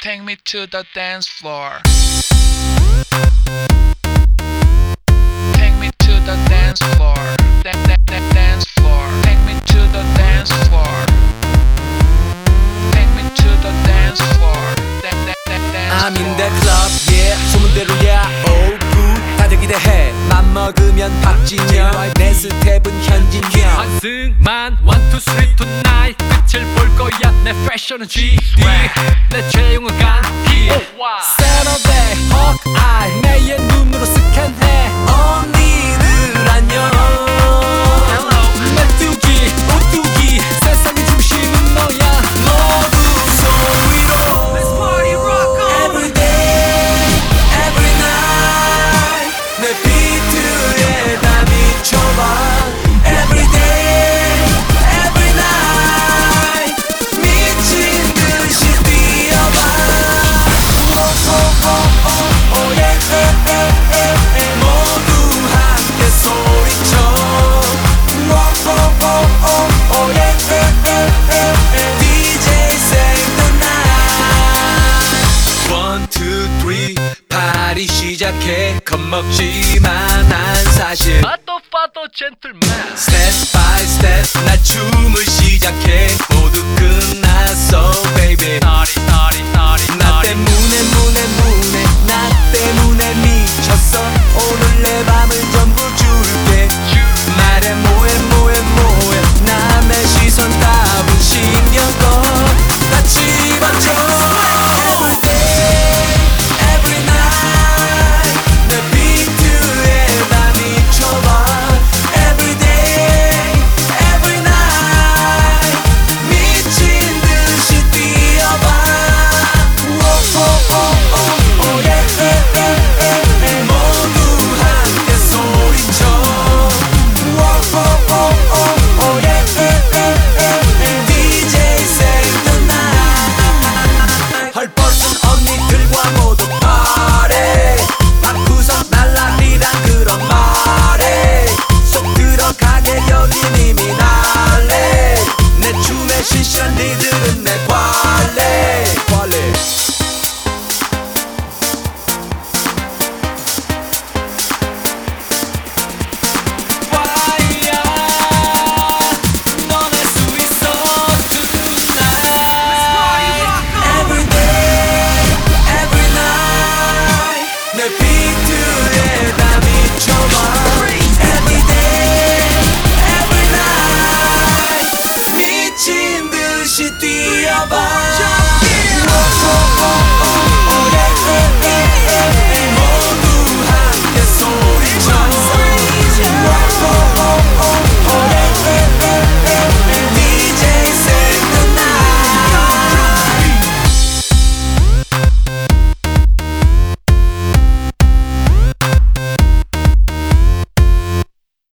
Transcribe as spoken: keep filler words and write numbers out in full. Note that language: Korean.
Take me to the dance floor. Take me to the dance floor. Dan- dan- dan- dance floor. Take me to the dance floor. Take me to the dance floor. Dan- dan- dan- dance I'm in floor. the club, yeah. 소문대로야, all good. 다들 기대해. 맘먹으면 박진영. 내 스텝은 현진영. 한승만 one two three tonight 끝을 볼 거야. 내 패션은 지 디 내 채용은 간디. Saturday, Hawkeye. 내의 눈으로 스캔해. 언니들 안녕. 메뚜기, 오뚜기. 세상의 중심은 너야. 모두 소리로. Let's party rock on. Every day, every night. 내 비트에 다 미쳐봐. Every day, every night. 미친 듯이 뛰어봐. Oh, oh, oh, oh, yeah, eh, eh, eh, eh. 모두 함께 소리쳐. Oh, oh, oh, oh, oh, yeah, eh, eh, eh, eh. 디제이 save the night. One, two, three. 파티 시작해. 겁먹지만 난 사실 파도 파도 젠틀맨. Step by step 나 춤을 시작해. 모두 끝났어 baby. 따리 따리 따리 나 따리. 때문에 문에 문에 나 때문에 미쳤어. 오늘 내 밤을 전부 줄게. 말해 뭐해 뭐해 뭐해. 남의 시선 따윈 신경 꺼. 다 집어줘. Every day, every night. 내 비트에 다 미쳐봐. Every day, every night. 미친 듯이 뛰어봐. Oh, oh, oh, oh.